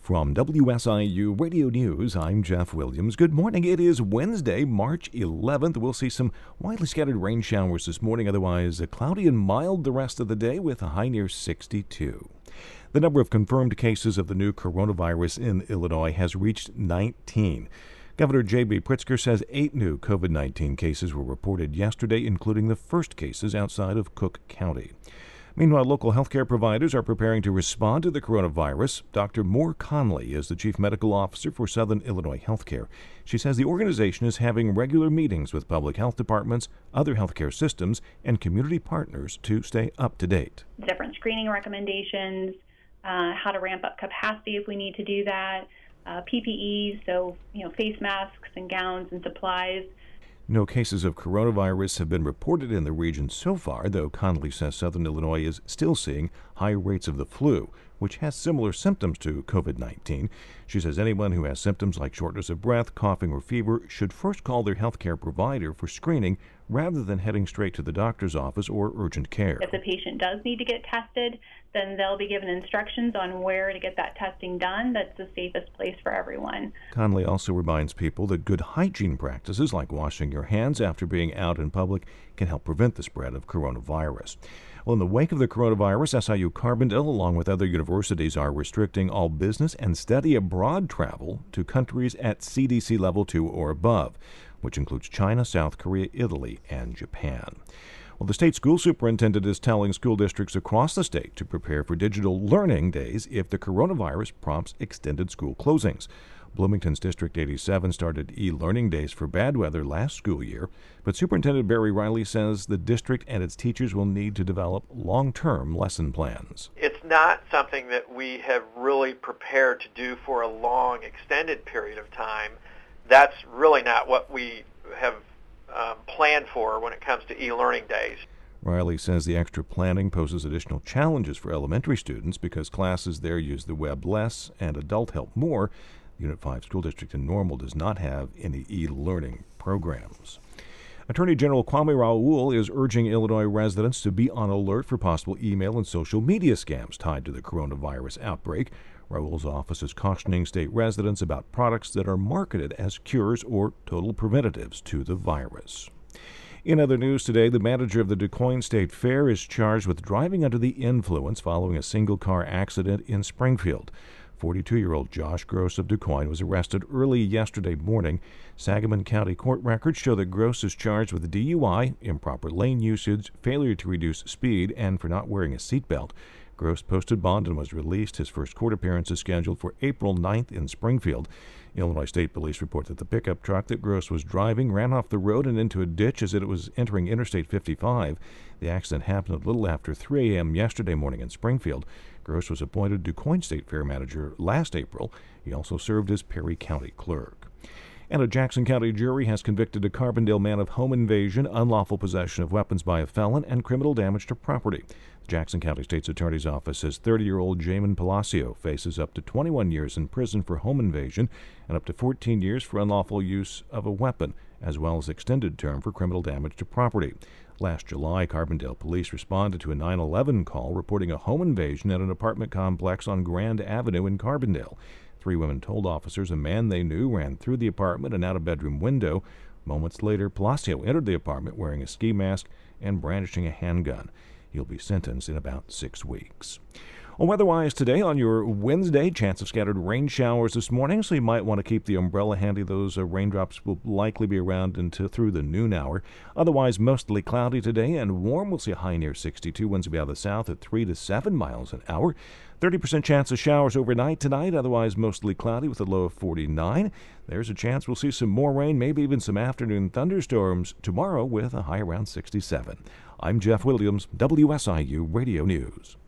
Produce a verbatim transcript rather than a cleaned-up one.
From W S I U Radio News, I'm Jeff Williams. Good morning. It is Wednesday, March eleventh. We'll see some widely scattered rain showers this morning, otherwise cloudy and mild the rest of the day with a high near sixty-two. The number of confirmed cases of the new coronavirus in Illinois has reached nineteen. Governor J B. Pritzker says eight new covid nineteen cases were reported yesterday, including the first cases outside of Cook County. Meanwhile, local healthcare providers are preparing to respond to the coronavirus. Doctor Moore Conley is the chief medical officer for Southern Illinois Healthcare. She says the organization is having regular meetings with public health departments, other healthcare systems, and community partners to stay up to date. Different screening recommendations, uh, how to ramp up capacity if we need to do that, uh, P P Es, so you know, face masks and gowns and supplies. No cases of coronavirus have been reported in the region so far, though Conley says Southern Illinois is still seeing high rates of the flu, which has similar symptoms to covid nineteen. She says anyone who has symptoms like shortness of breath, coughing, or fever should first call their healthcare provider for screening rather than heading straight to the doctor's office or urgent care. If the patient does need to get tested, then they'll be given instructions on where to get that testing done. That's the safest place for everyone. Conley also reminds people that good hygiene practices like washing your hands after being out in public can help prevent the spread of coronavirus. Well, in the wake of the coronavirus, S I U Carbondale, along with other universities, are restricting all business and study abroad travel to countries at C D C level two or above, which includes China, South Korea, Italy, and Japan. Well, the state school superintendent is telling school districts across the state to prepare for digital learning days if the coronavirus prompts extended school closings. Bloomington's District eighty-seven started e-learning days for bad weather last school year, but Superintendent Barry Riley says the district and its teachers will need to develop long-term lesson plans. It's not something that we have really prepared to do for a long, extended period of time. That's really not what we have um, planned for when it comes to e-learning days. Riley says the extra planning poses additional challenges for elementary students because classes there use the web less and adult help more. Unit five School District in Normal does not have any e-learning programs. Attorney General Kwame Raoul is urging Illinois residents to be on alert for possible email and social media scams tied to the coronavirus outbreak. Raoul's office is cautioning state residents about products that are marketed as cures or total preventatives to the virus. In other news today, the manager of the DuQuoin State Fair is charged with driving under the influence following a single-car accident in Springfield. forty-two-year-old Josh Gross of DuQuoin was arrested early yesterday morning. Sangamon County court records show that Gross is charged with D U I, improper lane usage, failure to reduce speed, and for not wearing a seatbelt. Gross posted bond and was released. His first court appearance is scheduled for April ninth in Springfield. Illinois State Police report that the pickup truck that Gross was driving ran off the road and into a ditch as it was entering Interstate fifty-five. The accident happened a little after three a.m. yesterday morning in Springfield. Gross was appointed DuQuoin State Fair manager last April. He also served as Perry County clerk. And a Jackson County jury has convicted a Carbondale man of home invasion, unlawful possession of weapons by a felon, and criminal damage to property. The Jackson County State's Attorney's Office says thirty-year-old Jamin Palacio faces up to twenty-one years in prison for home invasion and up to fourteen years for unlawful use of a weapon, as well as extended term for criminal damage to property. Last July, Carbondale police responded to a nine eleven call reporting a home invasion at an apartment complex on Grand Avenue in Carbondale. Three women told officers a man they knew ran through the apartment and out a bedroom window. Moments later, Palacio entered the apartment wearing a ski mask and brandishing a handgun. He'll be sentenced in about six weeks. Well, weather-wise today on your Wednesday, chance of scattered rain showers this morning, so you might want to keep the umbrella handy. Those uh, raindrops will likely be around until through the noon hour. Otherwise, mostly cloudy today and warm. We'll see a high near sixty-two. Winds will be out of the south at three to seven miles an hour. thirty percent chance of showers overnight tonight. Otherwise, mostly cloudy with a low of forty-nine. There's a chance we'll see some more rain, maybe even some afternoon thunderstorms tomorrow with a high around sixty-seven. I'm Jeff Williams, W S I U Radio News.